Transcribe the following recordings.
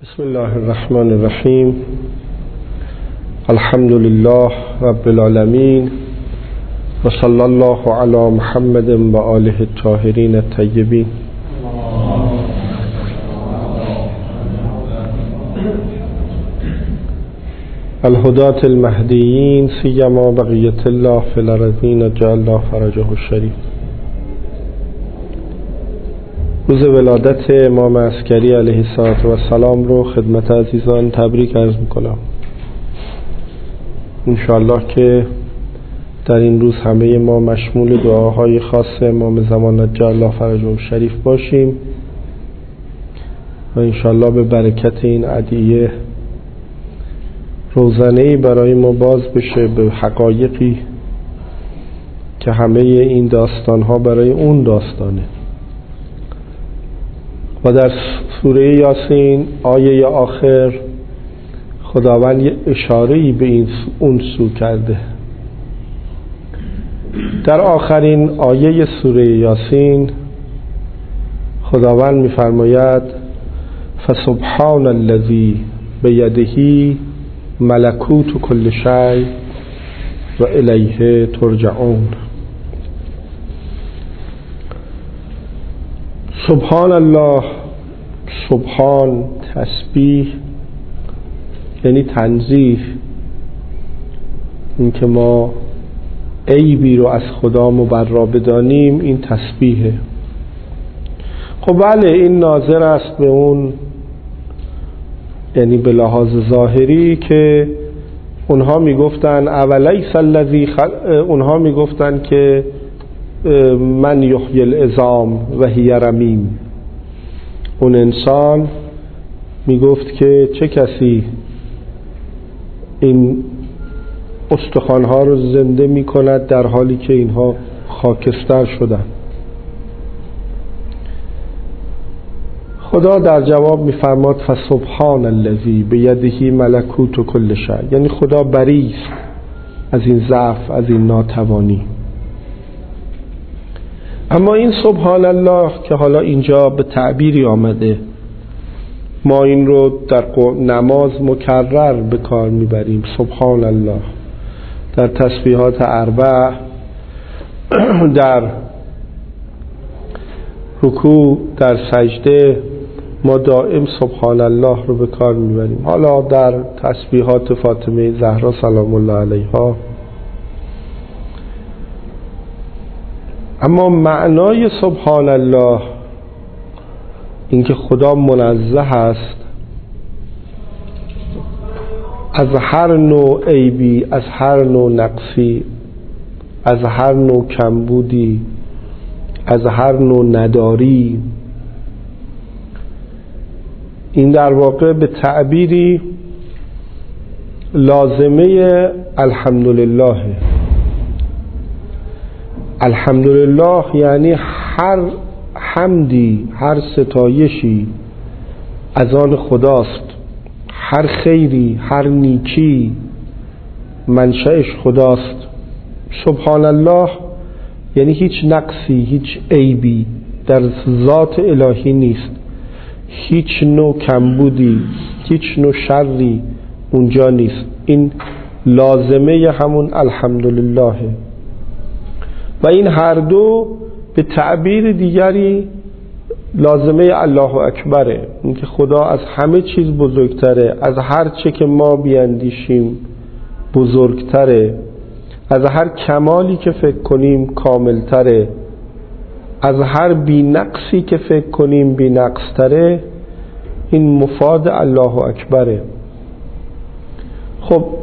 بسم الله الرحمن الرحیم. الحمد لله رب العالمین و صلی الله علی محمد و آله الطاهرین الطیبین. الهداة المهدیین سیما بقیة الله فی الارضین جعل الله فرجه الشریف. روز ولادت امام عسکری علیه السلام رو خدمت عزیزان تبریک عرض میکنم. انشاءالله که در این روز همه ما مشمول دعاهای خاص امام زمان جعل الله فرجه الشریف باشیم و انشاءالله به برکت این ادعیه روزنه‌ای برای ما باز بشه به حقایقی که همه این داستانها برای اون داستانه. و در سوره یاسین آیه آخر خداوند یه اشاره‌ای به اون سو کرده. در آخرین آیه سوره یاسین خداوند می‌فرماید فسبحان الذی بیده ملکوت کل شیء و الیه ترجعون. سبحان الله، سبحان تسبیح یعنی تنزیه، این که ما عیبی رو از خدا مبرا بدانیم این تسبیحه. خب بله این ناظر است به اون، یعنی به لحاظ ظاهری که اونها میگفتن اولیس الذی اونها میگفتن که من یحیی العظام و هی رمیم. اون انسان میگفت که چه کسی این استخوانها رو زنده میکند در حالی که اینها خاکستر شدن. خدا در جواب میفرماد فسبحان الذی بیده ملکوت کل شیء، یعنی خدا بری است از این ضعف، از این ناتوانی. اما این سبحان الله که حالا اینجا به تعبیری آمده، ما این رو در نماز مکرر به کار میبریم. سبحان الله در تسبیحات اربع، در رکوع، در سجده ما دائم سبحان الله رو به کار میبریم. حالا در تسبیحات فاطمه زهرا سلام الله علیها. اما معنای سبحان الله اینکه خدا منزه است از هر نوع عیبی، از هر نوع نقصی، از هر نوع کمبودی، از هر نوع نداری. این در واقع به تعبیری لازمه الحمدلله. الحمدلله یعنی هر حمدی، هر ستایشی از آن خداست، هر خیری، هر نیکی منشأش خداست. سبحان الله یعنی هیچ نقصی، هیچ عیبی در ذات الهی نیست، هیچ نوع کمبودی، هیچ نوع شری اونجا نیست. این لازمه همون الحمدلله. و این هر دو به تعبیر دیگری لازمه الله اکبره، اینکه خدا از همه چیز بزرگتره، از هر چه که ما بیندیشیم بزرگتره، از هر کمالی که فکر کنیم کاملتره، از هر بی نقصی که فکر کنیم بی نقصتره. این مفاد الله اکبره. خب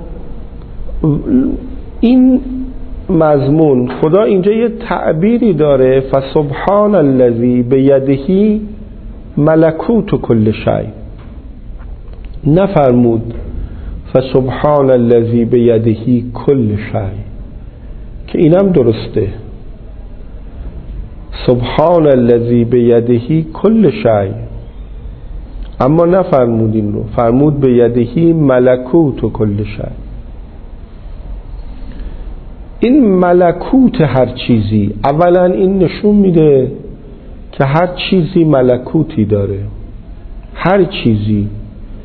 این مضمون خدا اینجا یه تعبیری داره، فسبحان الذی بیده ملکوت کل شیء. نفرمود فسبحان الذی بیده کل شیء، که اینم درسته. سبحان الذی بیده کل شیء، اما نفرمود این رو، فرمود بیده ملکوت کل شیء. این ملکوت هر چیزی، اولا این نشون میده که هر چیزی ملکوتی داره. هر چیزی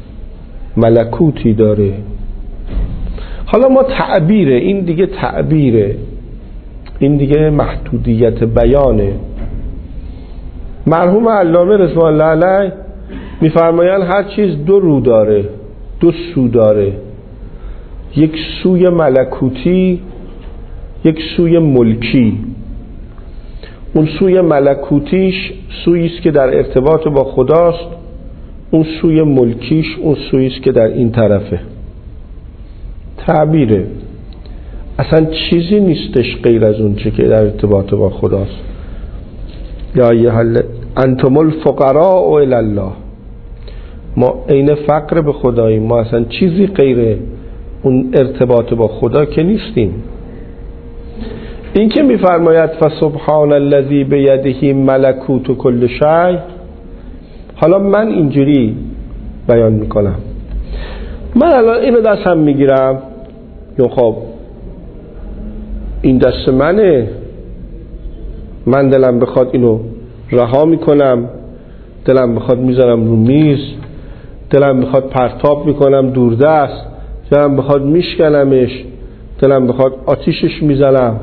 ملکوتی داره. حالا ما تعبیره، این دیگه تعبیره، این دیگه محدودیت بیانه. مرحوم علامه رضوان الله علیه میفرمایند هر چیز دو رو داره، دو سو داره، یک سوی ملکوتی، یک سوی ملکی. اون سوی ملکوتیش سویی است که در ارتباط با خداست، اون سوی ملکیش اون سویی است که در این طرفه. تعبیره، اصلا چیزی نیستش غیر از اون چه که در ارتباط با خداست. یا انتم الفقراء الی الله، ما عین فقر به خداییم، ما اصلا چیزی غیر اون ارتباط با خدا که نیستیم. این که میفرماید فسبحان الذی بیده ملکوت کل شیء، حالا من اینجوری بیان میکنم، من الان اینو دستم میگیرم، یا خب این دست منه، من دلم بخواد اینو رها میکنم، دلم بخواد میذارم رو میز، دلم بخواد پرتاب میکنم دوردست، دلم بخواد میشکنمش، دلم بخواد آتیشش میزنم.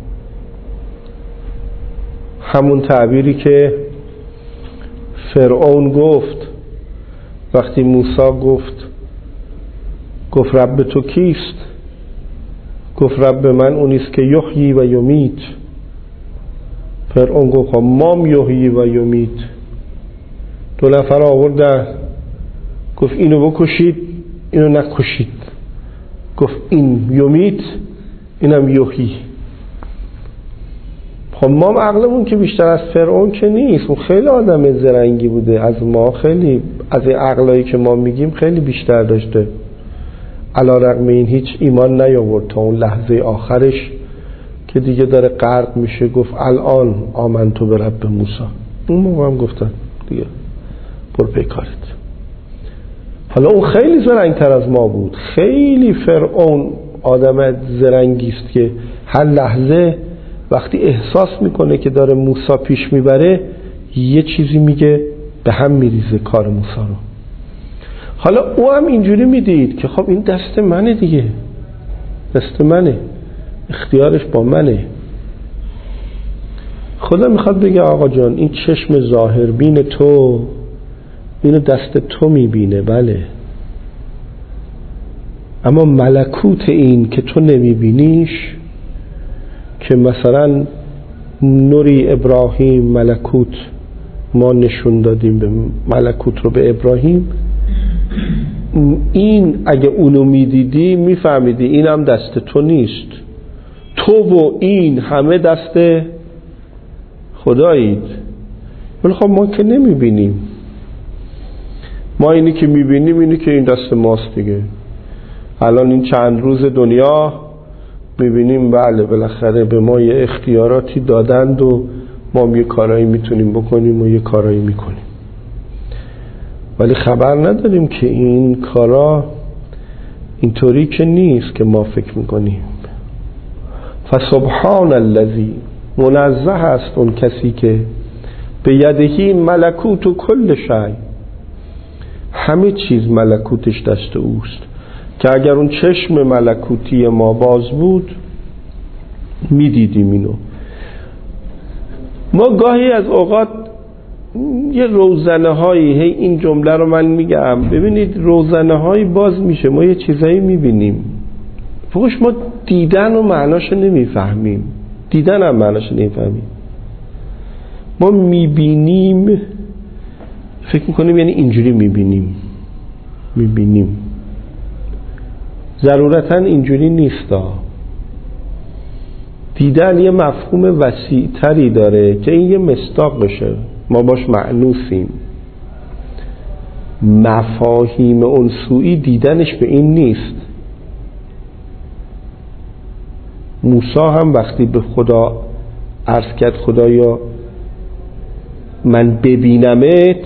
همون تعبیری که فرعون گفت وقتی موسی گفت رب تو کیست؟ گفت رب من اونیست که یحیی و یمیت. فرعون گفت مام یحیی و یمیت. دو نفر آوردن، گفت اینو بکشید، اینو نکشید. گفت این یمیت، اینم یحیی. خب ما عقلمون که بیشتر از فرعون که نیست، اون خیلی آدم زرنگی بوده، از ما خیلی، از این عقلایی که ما میگیم خیلی بیشتر داشته. علیرغم این هیچ ایمان نیاورد تا اون لحظه آخرش که دیگه داره غرق میشه، گفت الان آمنتو به رب موسی. اون موقع هم گفتن دیگه برو پی کارت. حالا اون خیلی زرنگتر از ما بود، خیلی. فرعون آدم زرنگی است که هر لحظه وقتی احساس میکنه که داره موسی پیش میبره یه چیزی میگه به هم میریزه کار موسی رو. حالا او هم اینجوری میدید که خب این دست منه دیگه، دست منه، اختیارش با منه. خدا میخواد بگه آقا جان این چشم ظاهر بین تو اینو دست تو میبینه، بله، اما ملکوت این که تو نمیبینیش، که مثلا نوری ابراهیم ملکوت ما نشون دادیم به ملکوت رو به ابراهیم، این اگه اونو میدیدی میفهمیدی اینم دست تو نیست، تو و این همه دست خدایید. ولی خب ما که نمیبینیم، ما اینی که میبینیم اینی که این دست ماست دیگه. الان این چند روز دنیا میبینیم بله بالاخره به ما یه اختیاراتی دادند و ما یه کارایی میتونیم بکنیم و یه کارایی میکنیم، ولی خبر نداریم که این کارا اینطوری که نیست که ما فکر میکنیم. فسبحان الذی، منزه است اون کسی که به یدهی ملکوت و کل شیء، همه چیز ملکوتش دست اوست، که اگر اون چشم ملکوتی ما باز بود میدیدیم اینو. ما گاهی از اوقات یه روزنه هایی، هی این جمله رو من میگم، ببینید روزنه هایی باز میشه، ما یه چیزایی میبینیم، فقط ما دیدن و معناش نمیفهمیم، دیدن هم معناش نمیفهمیم. ما میبینیم فکر میکنیم یعنی اینجوری میبینیم، ضرورتا اینجوری نیستا. دیدن یه مفهوم وسیع تری داره که این یه مصداق بشه، ما باش معنوسیم. مفاهیم اون سوئی دیدنش به این نیست. موسی هم وقتی به خدا عرض کرد خدایا من ببینمت،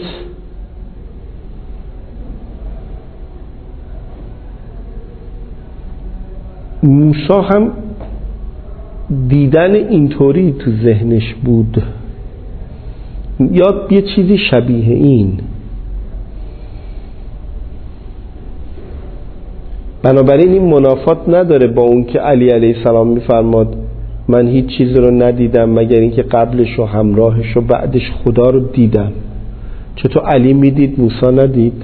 موسی هم دیدن اینطوری تو ذهنش بود یا یه چیزی شبیه این. بنابراین این منافات نداره با اون که علی علیه السلام میفرماد من هیچ چیز رو ندیدم مگر اینکه قبلش و همراهش و بعدش خدا رو دیدم. چطور علی میدید موسی ندید؟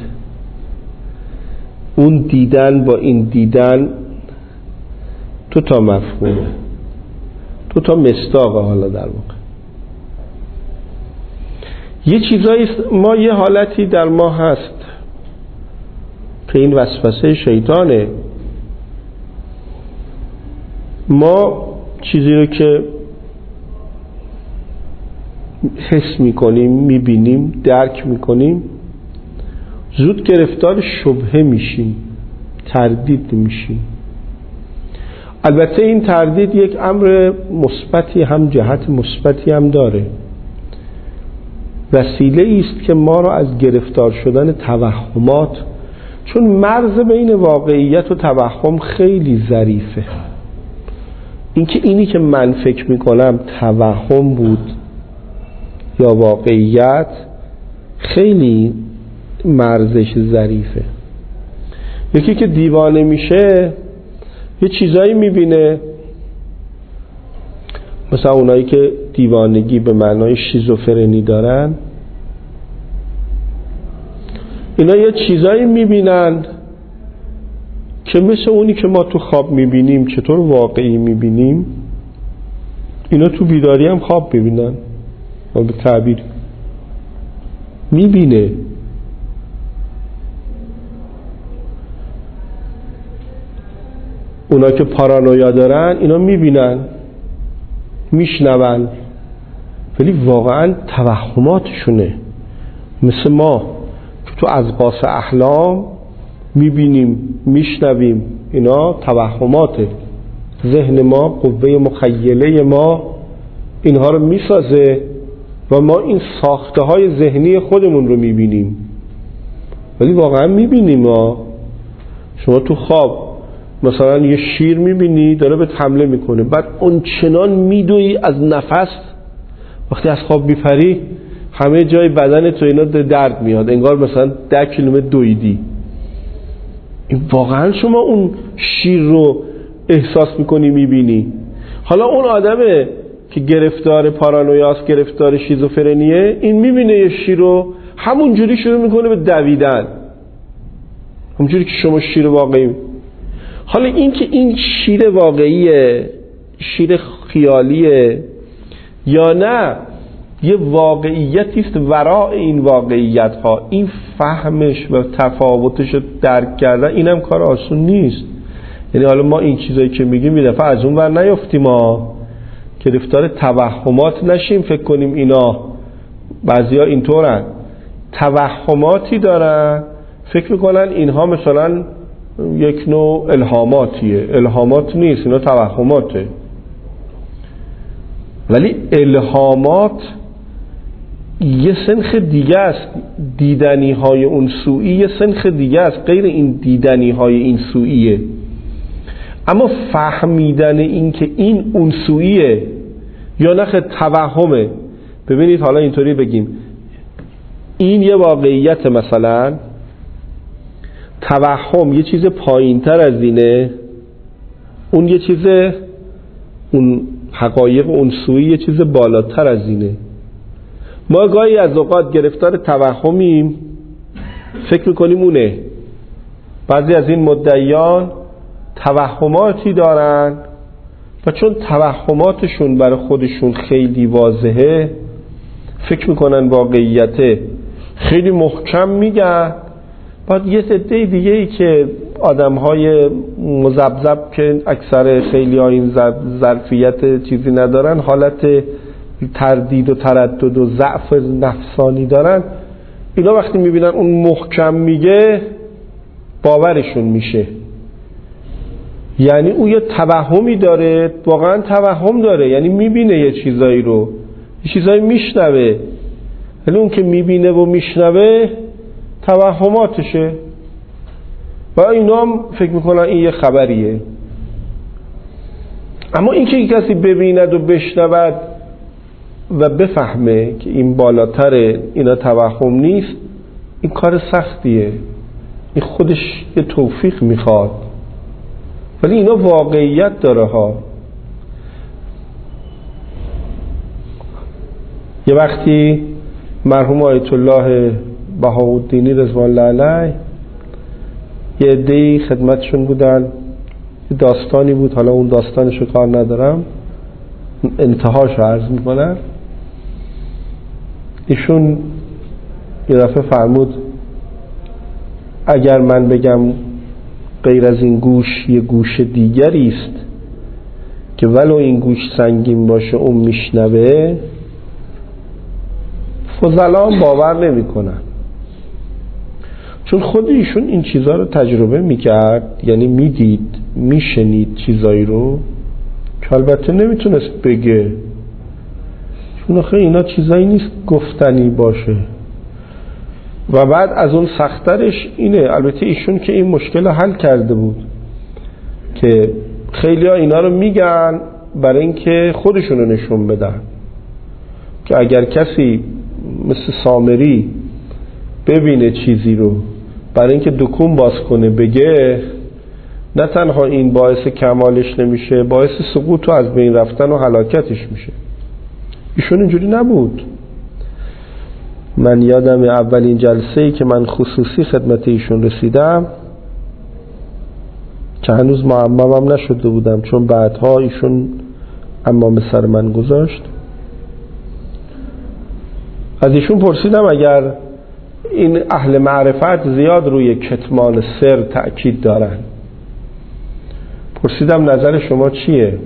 اون دیدن با این دیدن تو تا مفهومه، تو تا مصداقه. حالا در واقع یه چیزایی ما یه حالتی در ما هست که این وسوسه شیطانه. ما چیزی رو که حس میکنیم، میبینیم، درک میکنیم، زود گرفتار شبهه میشیم، تردید میشیم. البته این تردید یک امر مثبتی هم جهت مثبتی هم داره. وسیله است که ما را از گرفتار شدن توهمات، چون مرز بین واقعیت و توهم خیلی ظریفه. اینی که من فکر میکنم توهم بود یا واقعیت خیلی مرزش ظریفه. یکی که دیوانه میشه یه چیزایی میبینه، مثلا اونایی که دیوانگی به معنای شیزوفرنی دارن، اینا یه چیزایی میبینن که مثل اونی که ما تو خواب میبینیم چطور واقعی میبینیم، اینا تو بیداری هم خواب میبینن. به تعبیر میبینه. اونا که پارانویا دارن اینا میبینن، میشنون، ولی واقعا توهماتشونه. مثل ما که تو اضغاث احلام میبینیم، میشنویم، اینا توهماته. ذهن ما، قوه مخیله ما اینها رو میسازه و ما این ساخته های ذهنی خودمون رو میبینیم، ولی واقعا میبینیم. شما تو خواب مثلا یه شیر میبینی داره به حمله میکنه، بعد اون چنان میدوی از نفس، وقتی از خواب میپری همه جای بدن تو اینا درد میاد، انگار مثلا 10 کیلومتر دویدی. این واقعا شما اون شیر رو احساس میکنی، میبینی. حالا اون آدمه که گرفتار پارانویاست، گرفتار شیزوفرنیه، این میبینه یه شیر رو همون جوری شروع میکنه به دویدن، همونجوری که شما شیر واقعی. حالا این که این شیر واقعیه، شیر خیالیه یا نه یه واقعیتی است ورای این واقعیت ها، این فهمش و تفاوتش رو درک کردن اینم کار آسون نیست. یعنی حالا ما این چیزایی که میگیم یه دفعه از اون ور نیفتیم، ما گرفتار توهمات نشیم فکر کنیم اینا. بعضیا اینطورن، توهماتی دارن، فکر میکنن اینها مثلا یک نوع الهاماتیه. الهامات نیست، اینا توهماته. ولی الهامات یه سنخ دیگه است، دیدنی های اون سوئی یه سنخ دیگه است، غیر این دیدنی های این سوئیه. اما فهمیدن این که این اون سوئیه یا نخ توهمه. ببینید حالا اینطوری بگیم، این یه واقعیت، مثلا توهم یه چیز پایین تر از اینه، اون یه چیز، اون حقایق اون سوئی یه چیز بالاتر از اینه. ما گاهی از اوقات گرفتار توهمیم، فکر میکنیم اونه. بعضی از این مدعیان توهماتی دارن و چون توهماتشون برای خودشون خیلی واضحه، فکر میکنن واقعیته، خیلی محکم میگن. بعد یه عده دیگه ای که آدم‌های مذبذب که اکثر خیلی ها این ظرفیت چیزی ندارن، حالت تردید و تردد و ضعف نفسانی دارن، اینا وقتی میبینن اون محکم میگه باورشون میشه. یعنی اون یه توهمی داره، واقعا توهم داره، یعنی میبینه یه چیزایی رو، یه چیزایی میشنوه، ولی اون که میبینه و میشنوه توهماتشه. و اینا هم فکر میکنن این یه خبریه. اما این که کسی ببیند و بشنود و بفهمه که این بالاتره، اینا توهم نیست، این کار سختیه. این خودش یه توفیق میخواد. ولی اینا واقعیت داره ها. یه وقتی مرحوم آیت الله بهاءالدینی رضوان الله علیه یه عده‌ای خدمتشون بودن، یه داستانی بود، حالا اون داستانشو کار ندارم، انتهاشو عرض میکنم. ایشون یه دفعه فرمود اگر من بگم غیر از این گوش یه گوش دیگری است که ولو این گوش سنگین باشه اون میشنوه، فضلان باور نمی کنن. چون خود ایشون این چیزها رو تجربه میکرد، یعنی میدید، میشنید چیزایی رو که البته نمیتونست بگه، چون آخه اینا چیزایی نیست گفتنی باشه. و بعد از اون سخترش اینه، البته ایشون که این مشکل حل کرده بود که خیلی ها اینا رو میگن برای اینکه خودشون رو نشون بدن که اگر کسی مثل سامری ببینه چیزی رو برای اینکه دکون باز کنه بگه، نه تنها این باعث کمالش نمیشه، باعث سقوط و از بین رفتن و هلاکتش میشه. ایشون اینجوری نبود. من یادم اولین جلسه‌ای که من خصوصی خدمت ایشون رسیدم که هنوز معممم نشده بودم، چون بعدها ایشون عمام سر من گذاشت، از ایشون پرسیدم اگر این اهل معرفت زیاد روی کتمان سر تأکید دارن، پرسیدم نظر شما چیه؟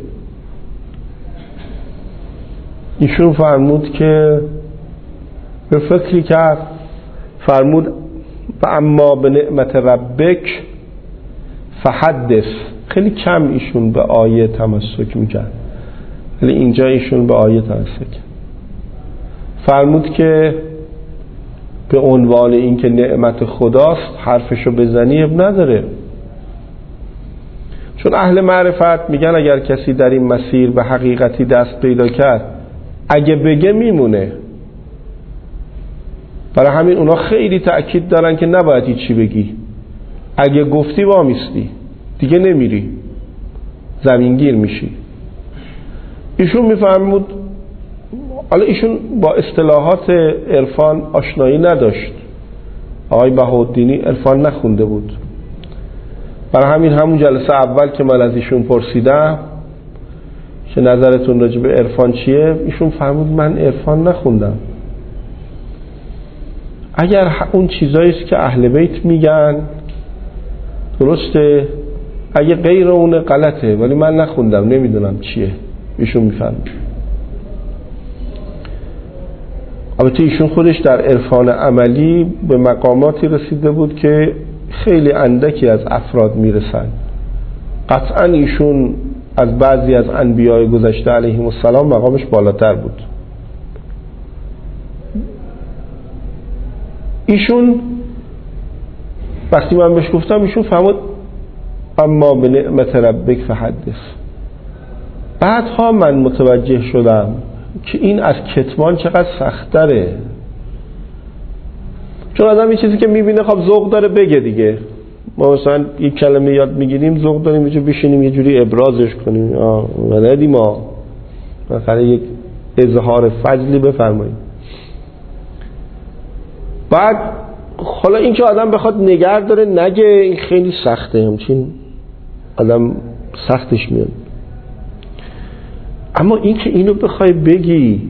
ایشون فرمود که به فکری کرد، فرمود و اما به نعمت ربک فحدث. خیلی کم ایشون به آیه تمسک میکرد، ولی اینجا ایشون به آیه تمسک کرد. فرمود که به عنوان این که نعمت خداست حرفشو بزنی اب نداره، چون اهل معرفت میگن اگر کسی در این مسیر به حقیقتی دست پیدا کرد اگه بگه میمونه. برای همین اونا خیلی تأکید دارن که نباید هیچی بگی، اگه گفتی وامیستی دیگه نمیری، زمینگیر میشی. ایشون میفرمود، حالا ایشون با اصطلاحات عرفان آشنایی نداشت، آقای بهاءالدینی عرفان نخونده بود، برای همین همون جلسه اول که من از ایشون پرسیدم که نظرتون راجع به عرفان چیه، ایشون فرمود من عرفان نخوندم. اگر اون چیزایی است که اهل بیت میگن درسته، اگه غیر اون غلطه، ولی من نخوندم نمیدونم چیه. ایشون میفرمود. البته ایشون خودش در عرفان عملی به مقاماتی رسیده بود که خیلی اندکی از افراد میرسن. قطعا ایشون از بعضی از انبیاء گذشته علیهم السلام مقامش بالاتر بود. ایشون وقتی من بهش گفتم، ایشون فرمود اما به نعمت ربک فحدث. بعدها من متوجه شدم که این از کتمان چقدر سخت‌تره، چون آدم یه چیزی که میبینه خب ذوق داره بگه دیگه. ما مثلا یک کلمه یاد میگیریم ذوق داریم یه جوری بشینیم یه جوری ابرازش کنیم، ولدی ما مثلا یک اظهار فضلی بفرماییم. بعد حالا این که آدم بخواد نگه داره نگه، این خیلی سخته، همچین آدم سختش میاد. اما این که اینو بخوای بگی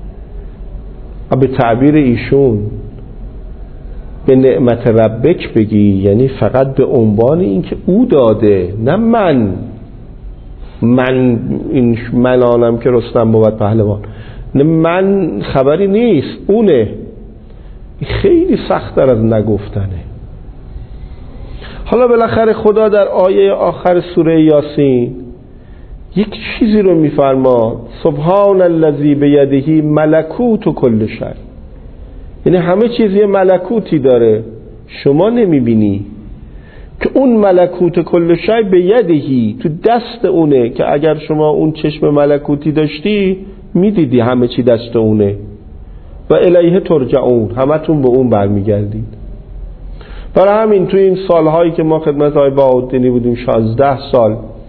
به تعبیر ایشون به نعمت ربک بگی، یعنی فقط به عنوان این که او داده، نه من این من آنم که رستم بود پهلوان، نه من خبری نیست، اونه. خیلی سخت‌تر از نگفتنه. حالا بالاخره خدا در آیه آخر سوره یاسین یک چیزی رو میفرما، سبحان الذی بیده ملکوت کل شیء، یعنی همه چیز یه ملکوتی داره شما نمیبینی، که اون ملکوت کل شیء بیدهی، تو دست اونه، که اگر شما اون چشم ملکوتی داشتی میدیدی همه چی دست اونه. و الیه ترجعون، همتون به اون برمیگردید. برای همین تو این سالهایی که ما خدمت آقای بهاءالدینی بودیم 16 سال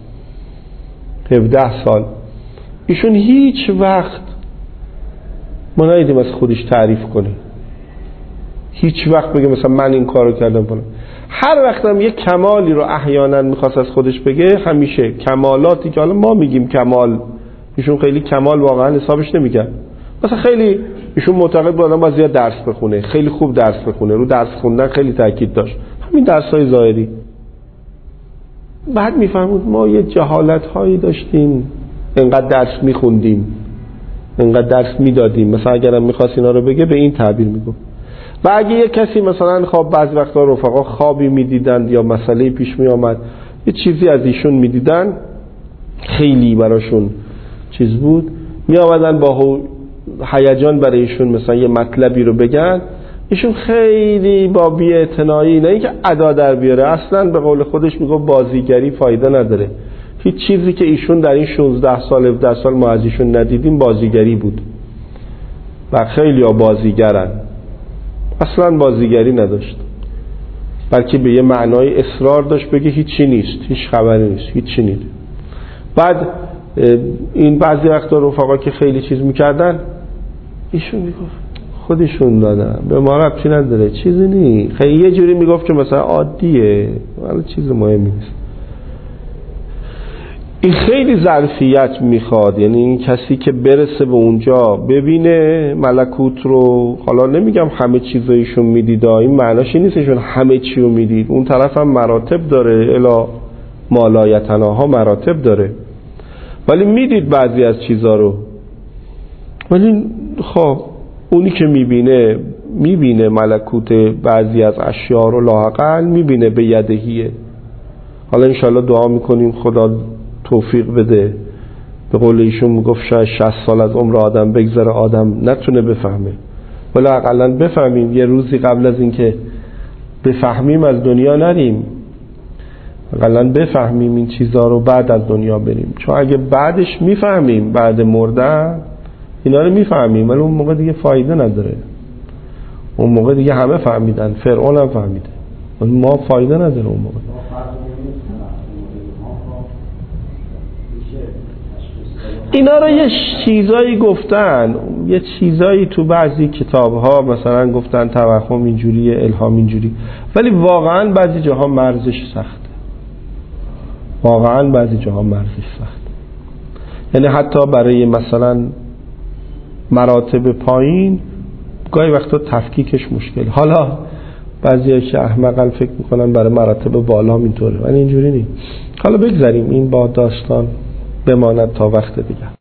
17 سال. ایشون هیچ وقت ما ندیدیم از خودش تعریف کنه، هیچ وقت بگه مثلا من این کارو کردم کنم. هر وقت هم یک کمالی رو احیانا میخواست از خودش بگه، همیشه کمالاتی که حالا ما میگیم کمال، ایشون خیلی کمال واقعا حسابش نمیکرد. مثلا خیلی ایشون معتقد بود آدم باید زیاد درس بخونه، خیلی خوب درس بخونه، رو درس خوندن خیلی تاکید داشت، همین درس‌های ظاهری. بعد میفهمود ما یه جهالت‌هایی داشتیم، انقدر درس میخوندیم، انقدر درس میدادیم، مثلا اگرم میخواست اینا رو بگه به این تعبیر میگفت. و اگه یه کسی مثلا بعضی وقتا رفقا خوابی میدیدند یا مسئله پیش میآمد، یه چیزی از ایشون میدیدن خیلی براشون چیز بود، میآمدن با هیجان برای ایشون مثلا یه مطلبی رو بگن، ایشون خیلی با بی‌اعتنایی، نه اینکه ادا در بیاره، اصلا به قول خودش میگه بازیگری فایده نداره. هیچ چیزی که ایشون در این 16 سال 17 سال ما از ایشون ندیدیم بازیگری بود و خیلی ها بازیگرن. اصلا بازیگری نداشت، بلکه به یه معنای اصرار داشت بگه هیچی نیست، هیچ خبری نیست، هیچی نیست. بعد این بعضی وقتا رفقا که خیلی چیز میکردن، ایشون میگفت خودشون دادن، به ما ربطی نداره، چیزی نیست. خیلی یه جوری میگفت که مثلا عادیه، ولی چیز مهمی نیست. این خیلی ظرفیت میخواد، یعنی این کسی که برسه به اونجا ببینه ملکوت رو. حالا نمیگم همه چیزایشون میدید، این معناش این نیستشون همه چی رو میدید، اون طرف هم مراتب داره، الا مالایتناها مراتب داره، ولی میدید بعضی از چیزا رو. ولی خب اونی که میبینه ملکوت بعضی از اشیاء رو، لااقل میبینه به یدهیه. حالا انشاءالله دعا میکنیم خدا توفیق بده. به قول ایشون میگفت شاید 60 سال از عمر آدم بگذره آدم نتونه بفهمه، ولی اقلا بفهمیم، یه روزی قبل از اینکه بفهمیم از دنیا نریم، اقلا بفهمیم این چیزها رو بعد از دنیا بریم. چون اگه بعدش میفهمیم، بعد مردن اینا رو میفهمیم، ولی اون موقع دیگه فایده نداره. اون موقع دیگه همه فهمیدن، فرعون هم فهمیده، ولی ما فایده نداره اون موقع. اینا رو یه چیزایی گفتن، یه چیزایی تو بعضی کتاب‌ها مثلا گفتن توهم اینجوریه، الهام اینجوری، ولی واقعا بعضی جاها مرزش سخته، واقعا بعضی جاها مرزش سخته. یعنی حتی برای مثلا مراتب پایین گاهی وقتا تفکیکش مشکل. حالا بعضی‌ها که احمقن فکر میکنن برای مراتب بالا اینطوره، ولی اینجوری نیست. حالا بگذاریم این با داستان بماند تا وقت دیگه.